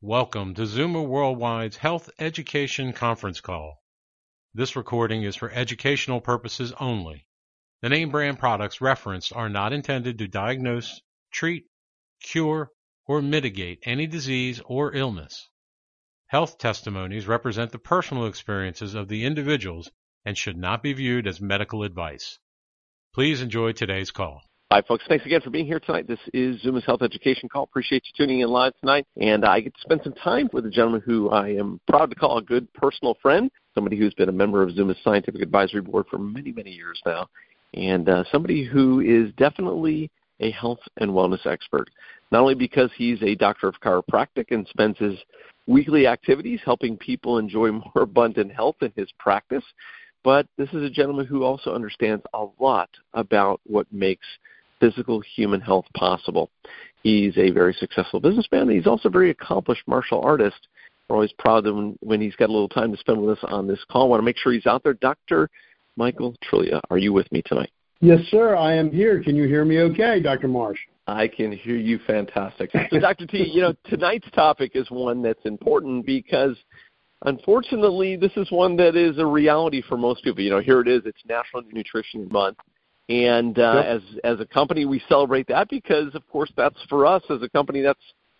Welcome to Zuma Worldwide's Health Education Conference Call. This recording is for educational purposes only. The name brand products referenced are not intended to diagnose, treat, cure, or mitigate any disease or illness. Health testimonies represent the personal experiences of the individuals and should not be viewed as medical advice. Please enjoy today's call. Hi, folks. Thanks again for being here tonight. This is Zuma's Health Education Call. Appreciate you tuning in live tonight. And I get to spend some time with a gentleman who I am proud to call a good personal friend, somebody who's been a member of Zuma's Scientific Advisory Board for many, many years now, and somebody who is definitely a health and wellness expert, not only because he's a doctor of chiropractic and spends his weekly activities helping people enjoy more abundant health in his practice, but this is a gentleman who also understands a lot about what makes physical human health possible. He's a very successful businessman, and he's also a very accomplished martial artist. We're always proud of him when he's got a little time to spend with us on this call. I want to make sure he's out there. Dr. Michael Trillia, are you with me tonight? Yes, sir, I am here. Can you hear me okay, Dr. Marsh? I can hear you fantastic. So, Dr. T, tonight's topic is one that's important because, unfortunately, this is one that is a reality for most people. Here it is. It's National Nutrition Month. And Yep. as a company, we celebrate that because, of course, that's for us as a company that's,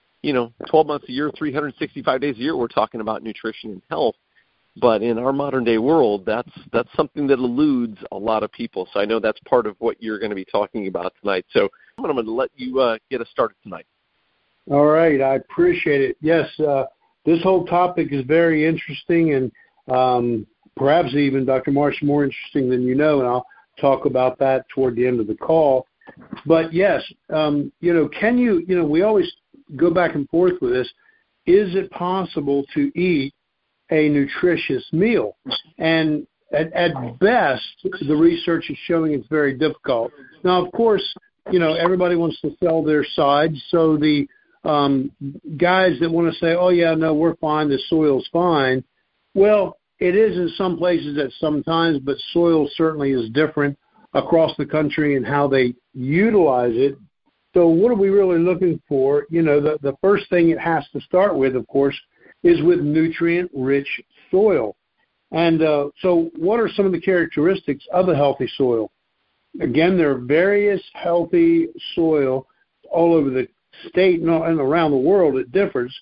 12 months a year, 365 days a year, we're talking about nutrition and health. But in our modern-day world, that's something that eludes a lot of people. So I know that's part of what you're going to be talking about tonight. So I'm going to let you get us started tonight. All right, I appreciate it. Yes, this whole topic is very interesting and perhaps even, Dr. Marsh, more interesting than you know, and I'll talk about that toward the end of the call. But yes, can you, we always go back and forth with this. Is it possible to eat a nutritious meal? And at best, the research is showing it's very difficult. Now, of course, everybody wants to sell their side. So the guys that want to say, oh, yeah, no, we're fine, the soil's fine. Well, it is in some places at some times, but soil certainly is different across the country and how they utilize it. So what are we really looking for? The first thing it has to start with, of course, is with nutrient-rich soil. And so what are some of the characteristics of a healthy soil? Again, there are various healthy soil all over the state and around the world. It differs.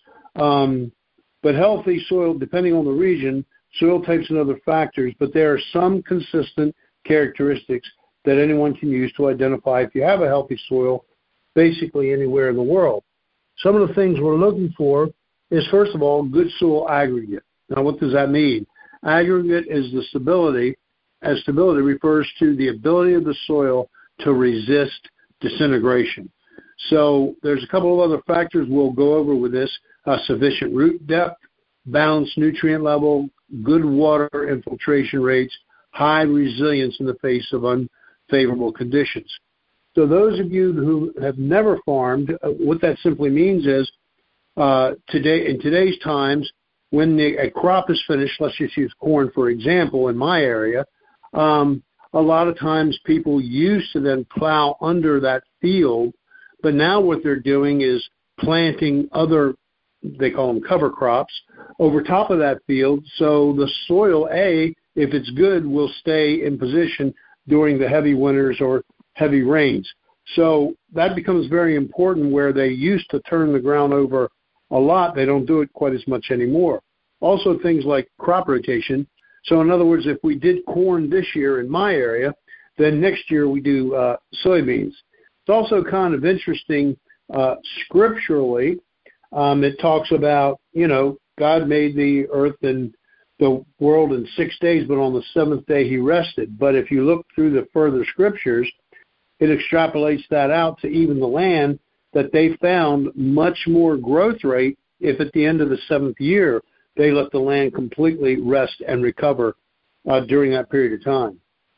But healthy soil, depending on the region, soil types and other factors, but there are some consistent characteristics that anyone can use to identify if you have a healthy soil basically anywhere in the world. Some of the things we're looking for is, first of all, good soil aggregate. Now, what does that mean? Aggregate is the stability, as stability refers to the ability of the soil to resist disintegration. So there's a couple of other factors we'll go over with this: sufficient root depth, balanced nutrient level, good water infiltration rates, high resilience in the face of unfavorable conditions. So those of you who have never farmed, what that simply means is in today's times, when a crop is finished, let's just use corn, for example, in my area, a lot of times people used to then plow under that field, but now what they're doing is planting other, they call them cover crops, over top of that field. So the soil, if it's good, will stay in position during the heavy winters or heavy rains. So that becomes very important. Where they used to turn the ground over a lot, they don't do it quite as much anymore. Also, things like crop rotation. So in other words, if we did corn this year in my area, then next year we do soybeans. It's also kind of interesting scripturally. It talks about, God made the earth and the world in 6 days, but on the seventh day he rested. But if you look through the further scriptures, it extrapolates that out to even the land, that they found much more growth rate if at the end of the seventh year they let the land completely rest and recover during that period of time.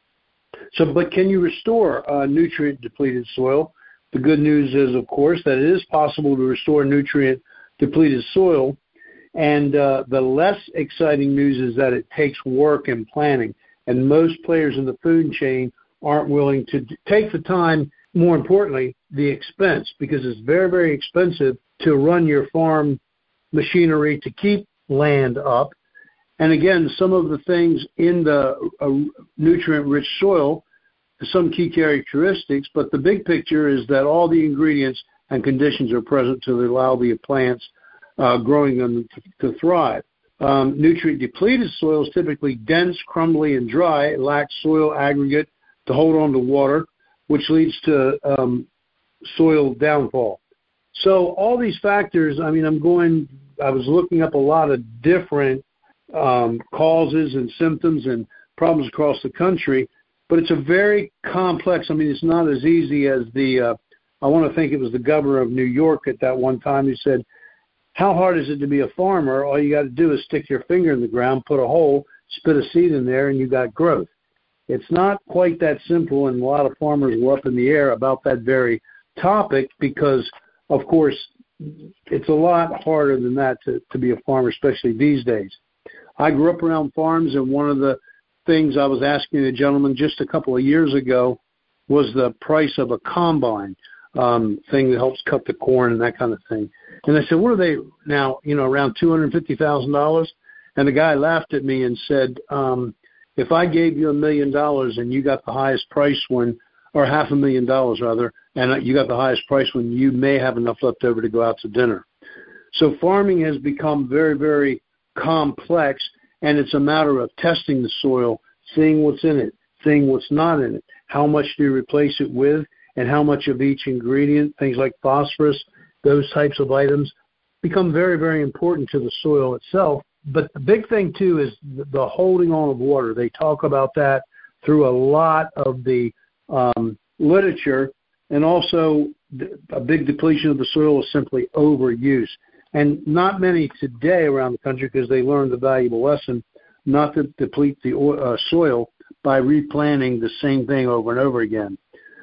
So, but can you restore nutrient-depleted soil? The good news is, of course, that it is possible to restore nutrient-depleted soil. And the less exciting news is that it takes work and planning. And most players in the food chain aren't willing to take the time, more importantly, the expense, because it's very, very expensive to run your farm machinery to keep land up. And again, some of the things in the nutrient-rich soil, some key characteristics, but the big picture is that all the ingredients and conditions are present to allow the plants growing them to thrive. Nutrient-depleted soil is typically dense, crumbly, and dry. It lacks soil aggregate to hold on to water, which leads to soil downfall. So all these factors, I was looking up a lot of different causes and symptoms and problems across the country, but it's a very complex, it's not as easy as I want to think it was the governor of New York at that one time who said, how hard is it to be a farmer? All you got to do is stick your finger in the ground, put a hole, spit a seed in there, and you got growth. It's not quite that simple, and a lot of farmers were up in the air about that very topic because, of course, it's a lot harder than that to be a farmer, especially these days. I grew up around farms, and one of the things I was asking a gentleman just a couple of years ago was the price of a combine thing that helps cut the corn and that kind of thing. And I said, what are they now, around $250,000? And the guy laughed at me and said, if I gave you $1 million and you got the highest price one, or $500,000 rather, and you got the highest price one, you may have enough left over to go out to dinner. So farming has become very, very complex, and it's a matter of testing the soil, seeing what's in it, seeing what's not in it, how much do you replace it with, and how much of each ingredient, things like phosphorus, those types of items, become very, very important to the soil itself. But the big thing, too, is the holding on of water. They talk about that through a lot of the literature, and also a big depletion of the soil is simply overuse. And not many today around the country, because they learned the valuable lesson not to deplete the soil by replanting the same thing over and over again.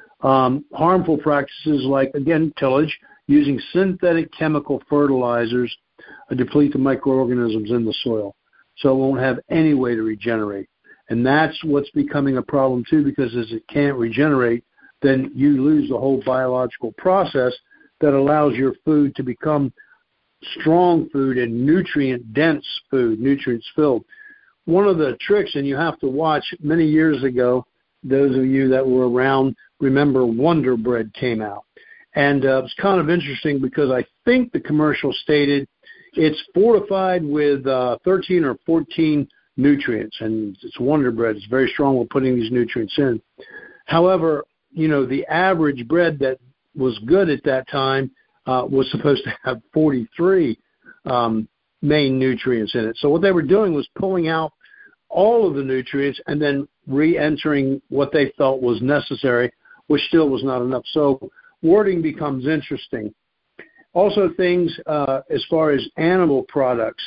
Harmful practices like, again, tillage, using synthetic chemical fertilizers deplete the microorganisms in the soil, so it won't have any way to regenerate. And that's what's becoming a problem, too, because as it can't regenerate, then you lose the whole biological process that allows your food to become strong food and nutrient-dense food, nutrients-filled. One of the tricks, and you have to watch, many years ago, those of you that were around remember Wonder Bread came out. And it's kind of interesting because I think the commercial stated it's fortified with 13 or 14 nutrients, and it's Wonder Bread. It's very strong with putting these nutrients in. However, the average bread that was good at that time was supposed to have 43 main nutrients in it. So what they were doing was pulling out all of the nutrients and then re-entering what they felt was necessary, which still was not enough. So wording becomes interesting. Also things as far as animal products,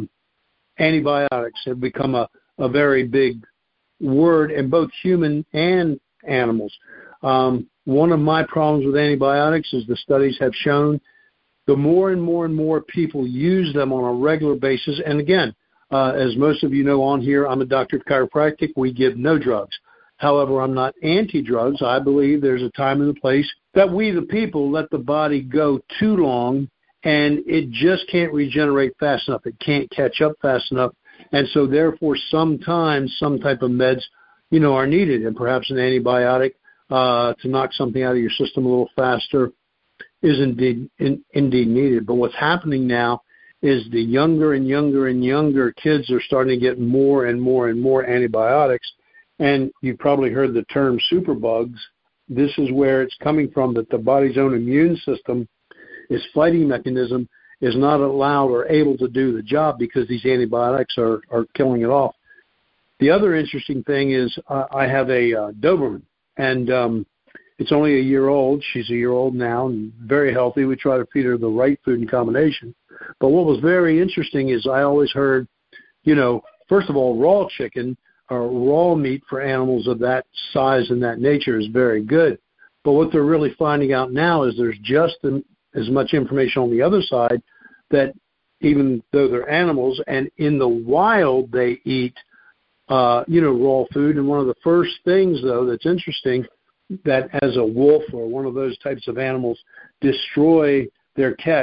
antibiotics have become a very big word in both human and animals. One of my problems with antibiotics is the studies have shown the more and more and more people use them on a regular basis. And again, as most of you know on here, I'm a doctor of chiropractic. We give no drugs. However, I'm not anti-drugs. I believe there's a time and a place that we, the people, let the body go too long, and it just can't regenerate fast enough. It can't catch up fast enough. And so, therefore, sometimes some type of meds, are needed, and perhaps an antibiotic to knock something out of your system a little faster is indeed needed. But what's happening now is the younger and younger and younger kids are starting to get more and more and more antibiotics. And you've probably heard the term superbugs. This is where it's coming from, that the body's own immune system, its fighting mechanism, is not allowed or able to do the job because these antibiotics are killing it off. The other interesting thing is I have a Doberman, and it's only a year old. She's a year old now and very healthy. We try to feed her the right food and combination. But what was very interesting is I always heard, first of all, raw chicken or raw meat for animals of that size and that nature is very good. But what they're really finding out now is there's just as much information on the other side that even though they're animals and in the wild they eat, raw food. And one of the first things, though, that's interesting, that as a wolf or one of those types of animals destroy their catch,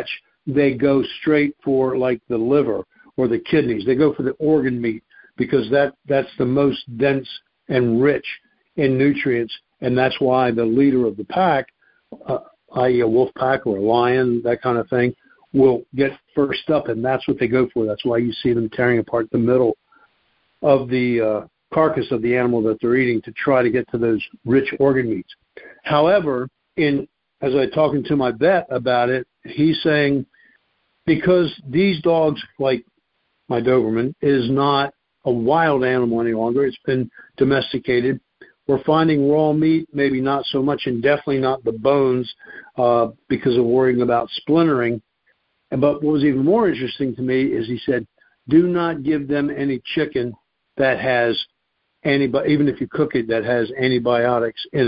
they go straight for like the liver or the kidneys. They go for the organ meat because that's the most dense and rich in nutrients, and that's why the leader of the pack, i.e. a wolf pack or a lion, that kind of thing, will get first up, and that's what they go for. That's why you see them tearing apart the middle of the carcass of the animal that they're eating to try to get to those rich organ meats. However, as I talking to my vet about it, he's saying because these dogs, like my Doberman, is not a wild animal any longer. It's been domesticated. We're finding raw meat, maybe not so much, and definitely not the bones because of worrying about splintering. But what was even more interesting to me is he said, do not give them any chicken that has even if you cook it, that has antibiotics in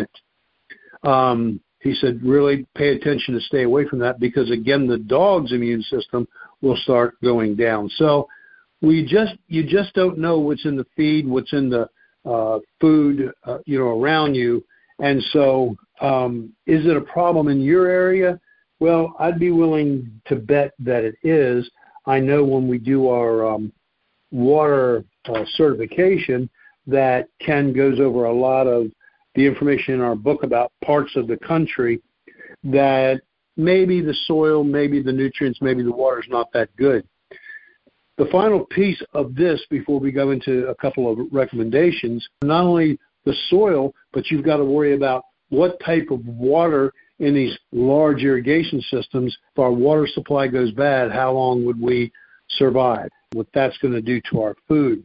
it. He said, really pay attention to stay away from that because, again, the dog's immune system will start going down. So you just don't know what's in the feed, what's in the food, around you. And so is it a problem in your area? Well, I'd be willing to bet that it is. I know when we do our water certification that Ken goes over a lot of the information in our book about parts of the country that maybe the soil, maybe the nutrients, maybe the water is not that good. The final piece of this, before we go into a couple of recommendations, not only the soil, but you've got to worry about what type of water in these large irrigation systems. If our water supply goes bad, how long would we survive? What that's going to do to our food.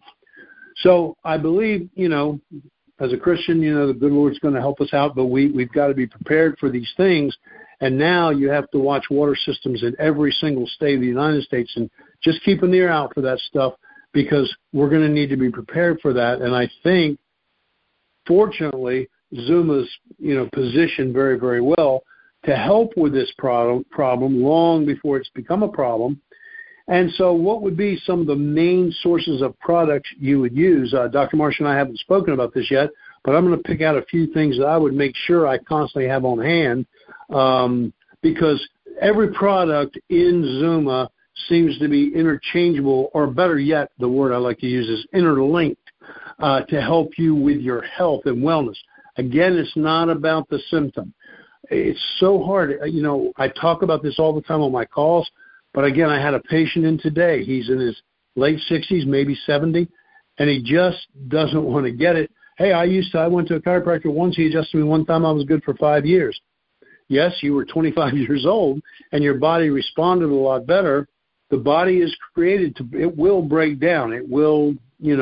So I believe, as a Christian, the good Lord's going to help us out, but we've got to be prepared for these things. And now you have to watch water systems in every single state of the United States and just keep an ear out for that stuff because we're going to need to be prepared for that. And I think, fortunately, Zuma's, positioned very, very well to help with this problem long before it's become a problem. And so what would be some of the main sources of products you would use? Dr. Marsh and I haven't spoken about this yet, but I'm going to pick out a few things that I would make sure I constantly have on hand because every product in Zuma seems to be interchangeable, or better yet, the word I like to use is interlinked to help you with your health and wellness. Again, it's not about the symptom. It's so hard. I talk about this all the time on my calls. But again, I had a patient in today. He's in his late 60s, maybe 70, and he just doesn't want to get it. Hey, I went to a chiropractor once. He adjusted me one time. I was good for 5 years. Yes, you were 25 years old, and your body responded a lot better. The body is created it will break down. It will,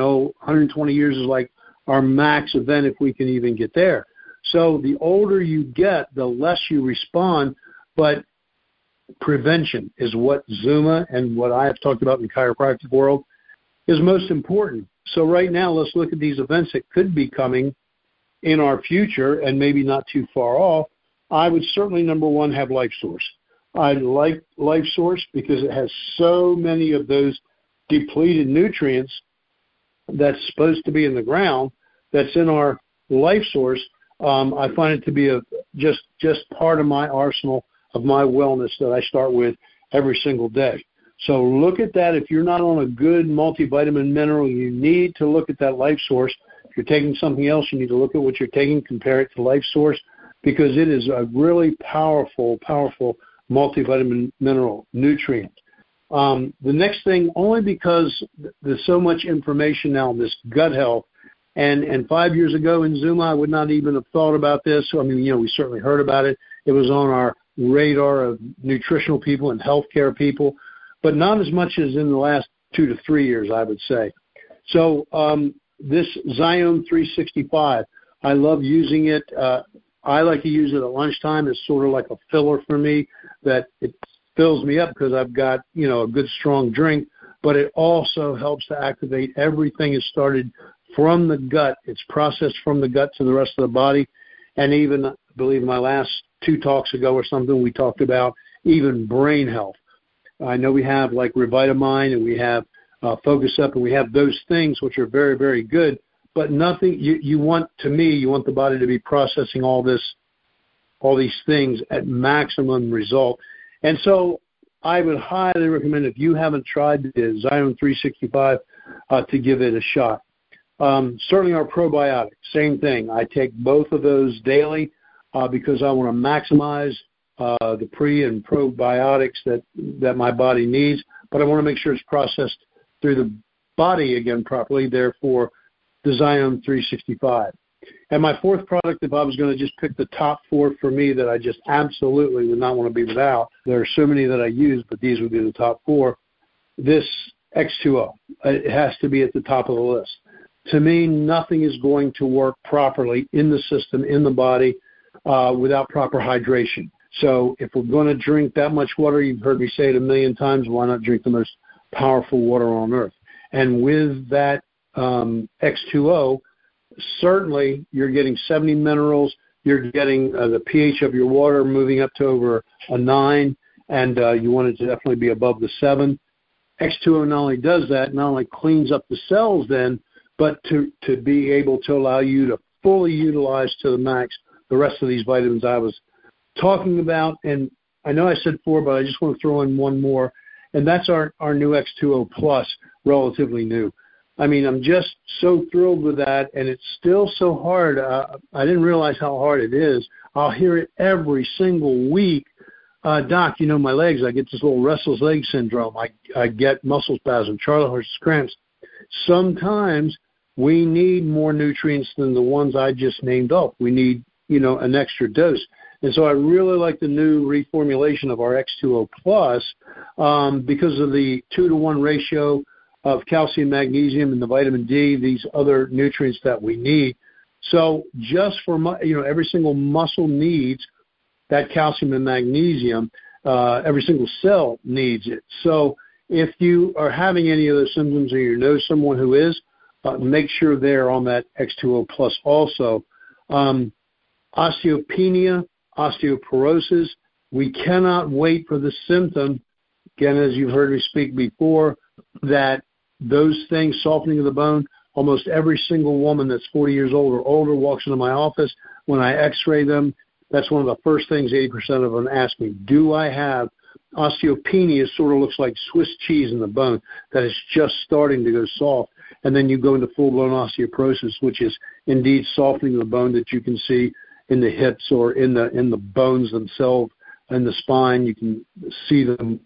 120 years is like our max event if we can even get there. So the older you get, the less you respond, but prevention is what Zuma and what I have talked about in the chiropractic world is most important. So right now, let's look at these events that could be coming in our future and maybe not too far off. I would certainly, number one, have LifeSource. I like LifeSource because it has so many of those depleted nutrients that's supposed to be in the ground that's in our LifeSource. I find it to be just part of my arsenal of my wellness that I start with every single day. So look at that. If you're not on a good multivitamin mineral, you need to look at that LifeSource. If you're taking something else, you need to look at what you're taking, compare it to LifeSource, because it is a really powerful, powerful multivitamin mineral nutrient. The next thing, only because there's so much information now on this gut health, and 5 years ago in Zuma, I would not even have thought about this. I mean, we certainly heard about it. It was on our radar of nutritional people and healthcare people, but not as much as in the last 2 to 3 years, I would say. So this Zyome 365, I love using it. I like to use it at lunchtime. It's sort of like a filler for me, that it fills me up because I've got, a good strong drink, but it also helps to activate everything. It started from the gut. It's processed from the gut to the rest of the body. And even, I believe my last 2 talks ago or something, we talked about even brain health. I know we have like Revitamind and we have Focus Up, and we have those things which are very, very good, but nothing, you want the body to be processing all these things at maximum result. And so I would highly recommend, if you haven't tried the Xion 365, to give it a shot. Certainly our probiotics, same thing. I take both of those daily because I want to maximize the pre and probiotics that my body needs, but I want to make sure it's processed through the body again properly, therefore the Xion 365. And my fourth product, if I was going to just pick the top four for me that I just absolutely would not want to be without, there are so many that I use, but these would be the top four. This X2O, it has to be at the top of the list. To me, nothing is going to work properly in the system, in the body, without proper hydration. So if we're going to drink that much water, you've heard me say it a million times, why not drink the most powerful water on earth? And with that X2O, certainly you're getting 70 minerals, you're getting the pH of your water moving up to over a 9, and you want it to definitely be above the 7. X2O not only does that, not only cleans up the cells then, but to be able to allow you to fully utilize to the max the rest of these vitamins I was talking about. And I know I said 4, but I just want to throw in one more, and that's our new X2O Plus, relatively new. I mean, I'm just so thrilled with that, and it's still so hard. I didn't realize how hard it is. I'll hear it every single week. Doc, you know, my legs, I get this little restless leg syndrome. I get muscle spasm, Charlie horse cramps. Sometimes we need more nutrients than the ones I just named off. We need, an extra dose. And so I really like the new reformulation of our X2O Plus because of the 2-to-1 ratio of calcium, magnesium, and the vitamin D, these other nutrients that we need. So just for, every single muscle needs that calcium and magnesium. Every single cell needs it. So if you are having any of those symptoms or you know someone who is, make sure they're on that X2O Plus also. Osteopenia, osteoporosis, we cannot wait for the symptom. Again, as you've heard me speak before, that those things, softening of the bone, almost every single woman that's 40 years old or older walks into my office. When I x-ray them, that's one of the first things 80% of them ask me. Do I have osteopenia? Sort of looks like Swiss cheese in the bone that is just starting to go soft. And then you go into full-blown osteoporosis, which is indeed softening of the bone that you can see in the hips or in the bones themselves and the spine. You can see them,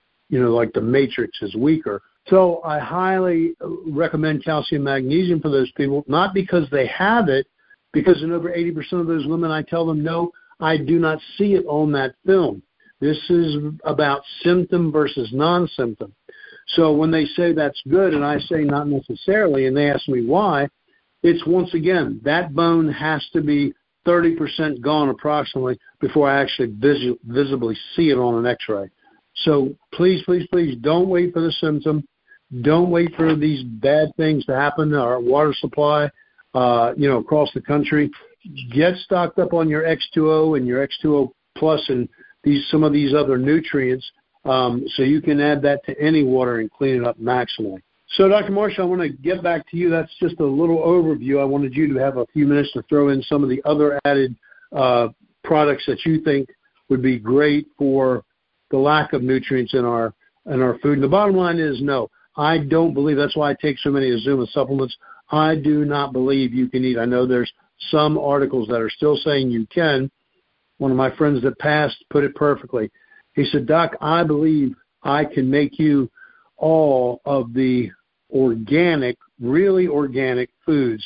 like the matrix is weaker. So I highly recommend calcium magnesium for those people, not because they have it, because in over 80% of those women, I tell them, no, I do not see it on that film. This is about symptom versus non-symptom. So when they say that's good, and I say not necessarily, and they ask me why, it's once again, that bone has to be 30% gone approximately before I actually visibly see it on an x-ray. So please, please, please don't wait for the symptom. Don't wait for these bad things to happen to our water supply, across the country. Get stocked up on your X2O and your X2O Plus and some of these other nutrients so you can add that to any water and clean it up maximally. So, Dr. Marshall, I want to get back to you. That's just a little overview. I wanted you to have a few minutes to throw in some of the other added products that you think would be great for the lack of nutrients in our food. And the bottom line is no. I don't believe, that's why I take so many Azuma supplements. I do not believe you can eat. I know there's some articles that are still saying you can. One of my friends that passed put it perfectly. He said, Doc, I believe I can make you all of the organic, really organic foods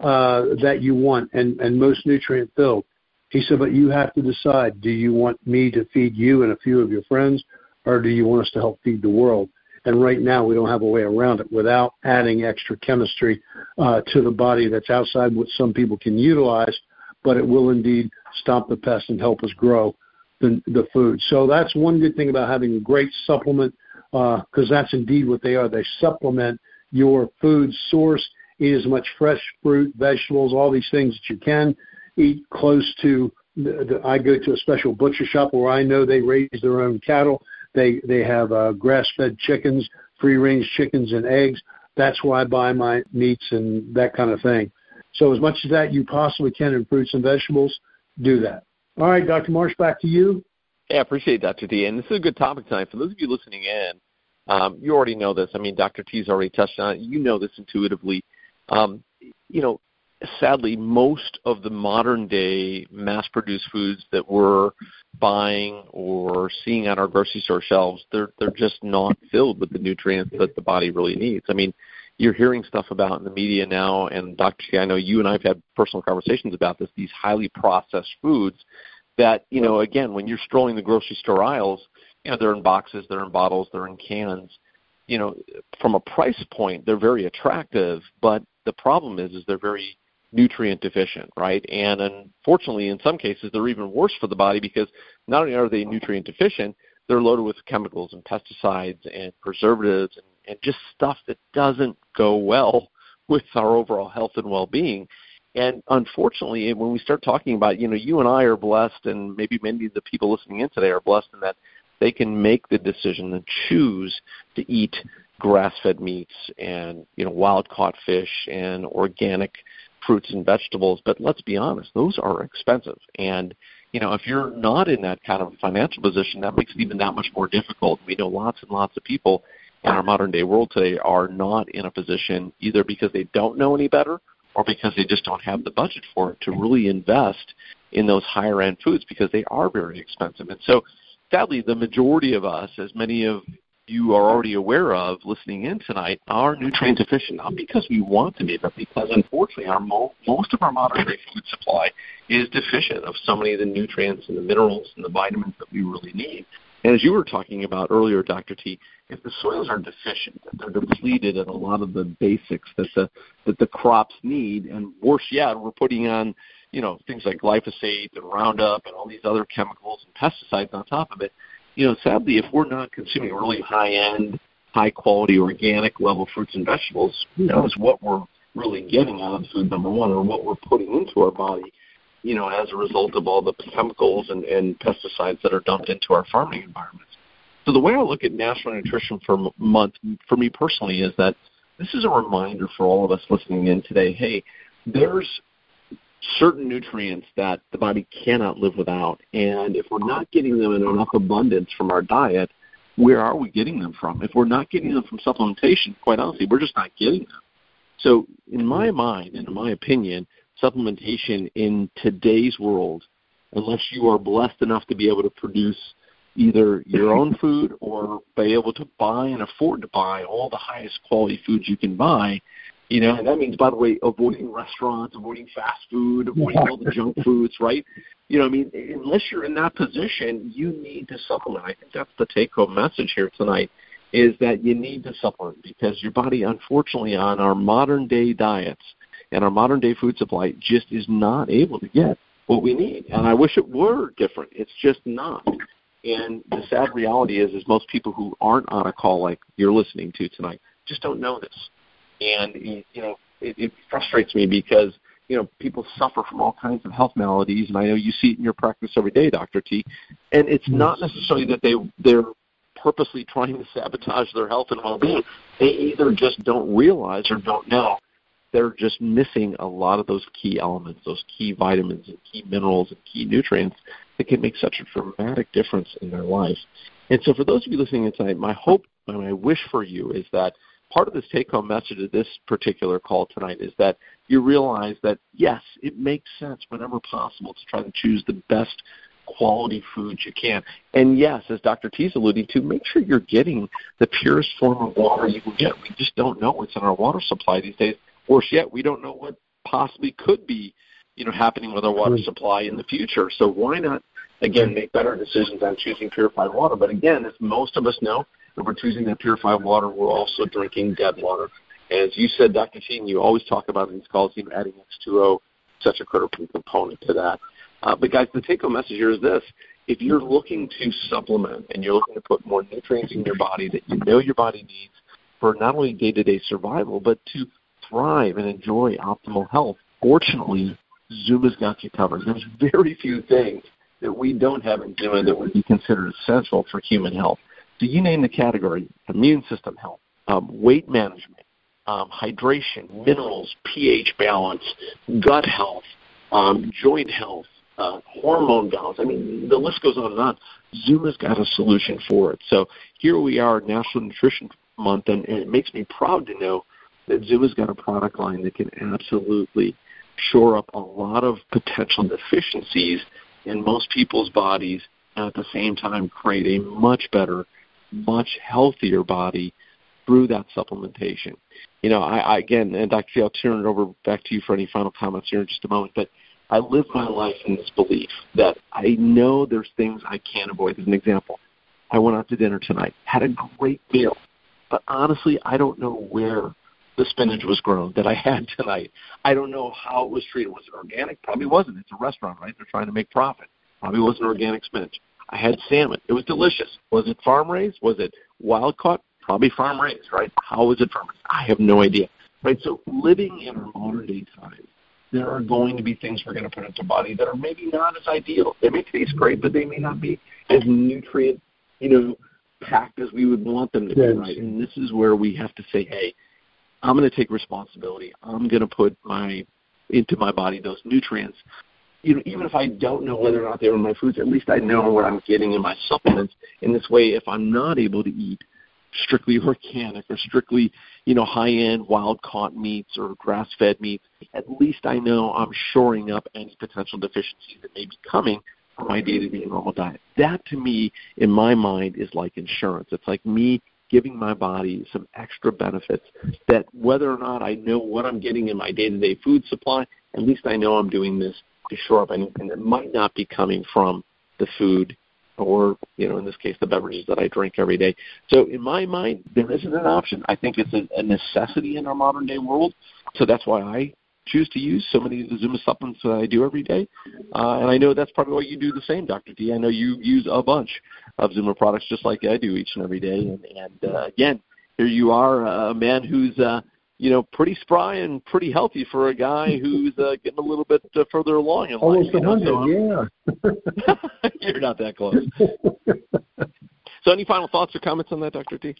that you want and most nutrient filled. He said, but you have to decide, do you want me to feed you and a few of your friends, or do you want us to help feed the world? And right now we don't have a way around it without adding extra chemistry to the body that's outside what some people can utilize, but it will indeed stop the pest and help us grow the food. So that's one good thing about having a great supplement because that's indeed what they are. They supplement your food source. Eat as much fresh fruit, vegetables, all these things that you can. Eat close to I go to a special butcher shop where I know they raise their own cattle. They have grass-fed chickens, free-range chickens and eggs. That's why I buy my meats and that kind of thing. So as much as that you possibly can in fruits and vegetables, do that. All right, Dr. Marsh, back to you. Hey, I appreciate it, Dr. T. And this is a good topic tonight. For those of you listening in, you already know this. I mean, Dr. T's already touched on it. You know this intuitively. Sadly, most of the modern-day mass-produced foods that we're buying or seeing on our grocery store shelves, they're just not filled with the nutrients that the body really needs. I mean, you're hearing stuff about in the media now, and Dr. T, I know you and I have had personal conversations about this, these highly processed foods that, again, when you're strolling the grocery store aisles, they're in boxes, they're in bottles, they're in cans. From a price point, they're very attractive, but the problem is they're very nutrient deficient, right? And unfortunately, in some cases, they're even worse for the body because not only are they nutrient deficient, they're loaded with chemicals and pesticides and preservatives and just stuff that doesn't go well with our overall health and well-being. And unfortunately, when we start talking about, you and I are blessed, and maybe many of the people listening in today are blessed in that they can make the decision and choose to eat grass-fed meats and, wild-caught fish and organic fruits and vegetables. But let's be honest, those are expensive. And, if you're not in that kind of financial position, that makes it even that much more difficult. We know lots and lots of people in our modern-day world today are not in a position either because they don't know any better or because they just don't have the budget for it to really invest in those higher-end foods because they are very expensive. And so, sadly, the majority of us, as many of you are already aware of listening in tonight, are nutrient deficient, not because we want to be, but because, unfortunately, most of our modern-day food supply is deficient of so many of the nutrients and the minerals and the vitamins that we really need. And as you were talking about earlier, Dr. T, if the soils are deficient, they're depleted at a lot of the basics that the crops need, and worse yet, we're putting on things like glyphosate and Roundup and all these other chemicals and pesticides on top of it, sadly, if we're not consuming really high-end, high-quality, organic level fruits and vegetables, who knows what we're really getting out of food, number one, or what we're putting into our body, as a result of all the chemicals and pesticides that are dumped into our farming environments. So the way I look at National Nutrition Month, for me personally, is that this is a reminder for all of us listening in today, hey, there's certain nutrients that the body cannot live without. And if we're not getting them in enough abundance from our diet, where are we getting them from? If we're not getting them from supplementation, quite honestly, we're just not getting them. So in my mind and in my opinion, supplementation in today's world, unless you are blessed enough to be able to produce either your own food or be able to buy and afford to buy all the highest quality foods you can buy, and that means, by the way, avoiding restaurants, avoiding fast food, avoiding all the junk foods, right? Unless you're in that position, you need to supplement. I think that's the take-home message here tonight, is that you need to supplement because your body, unfortunately, on our modern-day diets and our modern-day food supply just is not able to get what we need. And I wish it were different. It's just not. And the sad reality is most people who aren't on a call like you're listening to tonight just don't know this. And, it frustrates me because, people suffer from all kinds of health maladies, and I know you see it in your practice every day, Dr. T. And it's not necessarily that they're purposely trying to sabotage their health and well-being. They either just don't realize or don't know. They're just missing a lot of those key elements, those key vitamins and key minerals and key nutrients that can make such a dramatic difference in their life. And so for those of you listening in tonight, my hope and my wish for you is that part of this take-home message of this particular call tonight is that you realize that, yes, it makes sense whenever possible to try to choose the best quality foods you can. And, yes, as Dr. T's alluding to, make sure you're getting the purest form of water you can get. We just don't know what's in our water supply these days. Worse yet, we don't know what possibly could be, happening with our water supply in the future. So why not, again, make better decisions on choosing purified water? But, again, as most of us know, if we're choosing that purified water, we're also drinking dead water. As you said, Dr. T, and you always talk about in these calls, adding H2O, such a critical component to that. But, guys, the take-home message here is this. If you're looking to supplement and you're looking to put more nutrients in your body that you know your body needs for not only day-to-day survival, but to thrive and enjoy optimal health, fortunately, Zuma's got you covered. There's very few things that we don't have in Zuma that would be considered essential for human health. So you name the category: immune system health, weight management, hydration, minerals, pH balance, gut health, joint health, hormone balance. I mean, the list goes on and on. Zuma's got a solution for it. So here we are, National Nutrition Month, and it makes me proud to know that Zuma's got a product line that can absolutely shore up a lot of potential deficiencies in most people's bodies, and at the same time create a much better, much healthier body through that supplementation. I again, and Dr. T, I'll turn it over back to you for any final comments here in just a moment, but I live my life in this belief that I know there's things I can't avoid. As an example, I went out to dinner tonight, had a great meal, but honestly, I don't know where the spinach was grown that I had tonight. I don't know how it was treated. Was it organic? Probably wasn't. It's a restaurant, right? They're trying to make profit. Probably wasn't organic spinach. I had salmon. It was delicious. Was it farm-raised? Was it wild-caught? Probably farm-raised, right? How was it farm-raised? I have no idea, right? So living in our modern-day times, there are going to be things we're going to put into the body that are maybe not as ideal. They may taste great, but they may not be as nutrient, packed as we would want them to be, right? And this is where we have to say, hey, I'm going to take responsibility. I'm going to put into my body those nutrients. Even if I don't know whether or not they're in my foods, at least I know what I'm getting in my supplements. In this way, if I'm not able to eat strictly organic or strictly, high-end wild-caught meats or grass-fed meats, at least I know I'm shoring up any potential deficiencies that may be coming from my day-to-day normal diet. That, to me, in my mind, is like insurance. It's like me giving my body some extra benefits that whether or not I know what I'm getting in my day-to-day food supply, at least I know I'm doing this to shore up anything that might not be coming from the food or, in this case, the beverages that I drink every day. So in my mind, there isn't an option. I think it's a necessity in our modern-day world. So that's why I choose to use so many of the Zuma supplements that I do every day. And I know that's probably why you do the same, Dr. T. I know you use a bunch of Zuma products just like I do each and every day. And again, here you are, a man who's, pretty spry and pretty healthy for a guy who's getting a little bit further along in life. Almost 100, yeah. You're not that close. So any final thoughts or comments on that, Dr. T?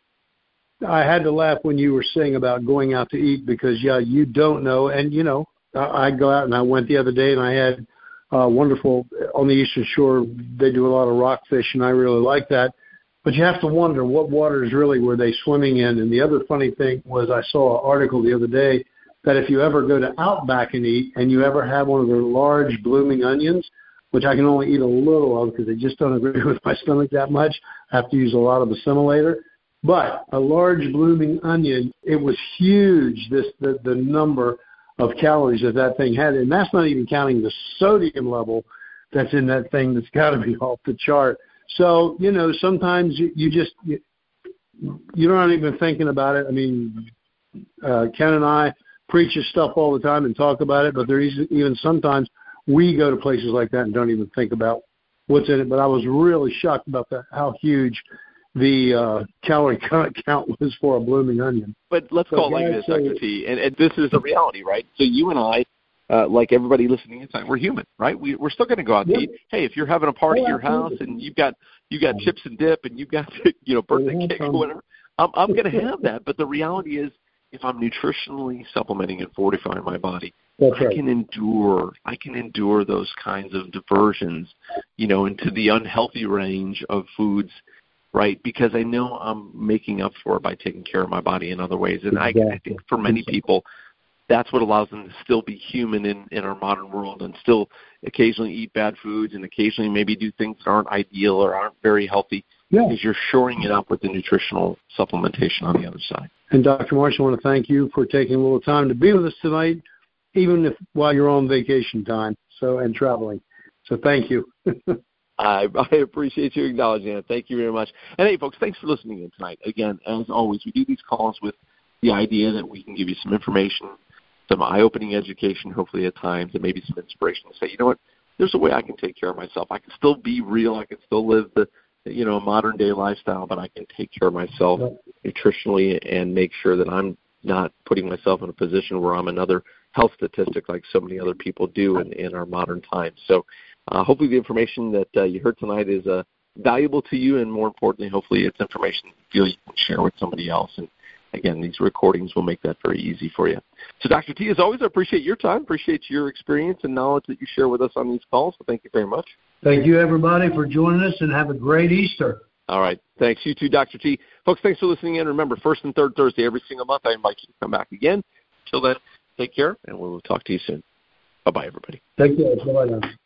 I had to laugh when you were saying about going out to eat because, you don't know. And, I go out and I went the other day and I had wonderful, on the Eastern Shore, they do a lot of rockfish and I really like that. But you have to wonder what waters really were they swimming in. And the other funny thing was I saw an article the other day that if you ever go to Outback and eat and you ever have one of their large blooming onions, which I can only eat a little of because they just don't agree with my stomach that much, I have to use a lot of assimilator. But a large blooming onion, it was huge, the number of calories that thing had. And that's not even counting the sodium level that's in that thing that's got to be off the chart. So, sometimes you're not even thinking about it. I mean, Ken and I preach this stuff all the time and talk about it, but there's even sometimes we go to places like that and don't even think about what's in it. But I was really shocked about how huge the calorie count was for a blooming onion. But let's call it like this, Dr. T, and this is the reality, right? So you and I, like everybody listening inside, we're human, right? We're still going to go out to eat. Hey, if you're having a party at your house and you've got chips and dip and you've got birthday cake or whatever, I'm going to have that. But the reality is, if I'm nutritionally supplementing and fortifying my body, I can endure those kinds of diversions, into the unhealthy range of foods, right? Because I know I'm making up for it by taking care of my body in other ways. And I think for many people, that's what allows them to still be human in our modern world and still occasionally eat bad foods and occasionally maybe do things that aren't ideal or aren't very healthy because you're shoring it up with the nutritional supplementation on the other side. And Dr. Marsh, I want to thank you for taking a little time to be with us tonight, even while you're on vacation time and traveling. So thank you. I appreciate you acknowledging that. Thank you very much. And hey, folks, thanks for listening in tonight. Again, as always, we do these calls with the idea that we can give you some information, some eye-opening education, hopefully at times, and maybe some inspiration to say, you know what, there's a way I can take care of myself. I can still be real. I can still live the modern-day lifestyle, but I can take care of myself nutritionally and make sure that I'm not putting myself in a position where I'm another health statistic like so many other people do in our modern times. So hopefully the information that you heard tonight is valuable to you, and more importantly, hopefully it's information you feel you can share with somebody else. And again, these recordings will make that very easy for you. So Dr. T, as always, I appreciate your time, appreciate your experience and knowledge that you share with us on these calls. So thank you very much. Thank you, everybody, for joining us, and have a great Easter. All right. Thanks. You too, Dr. T. Folks, thanks for listening in. Remember, first and third Thursday every single month, I invite you to come back again. Until then, take care, and we'll talk to you soon. Bye-bye, everybody. Take care. Bye-bye now.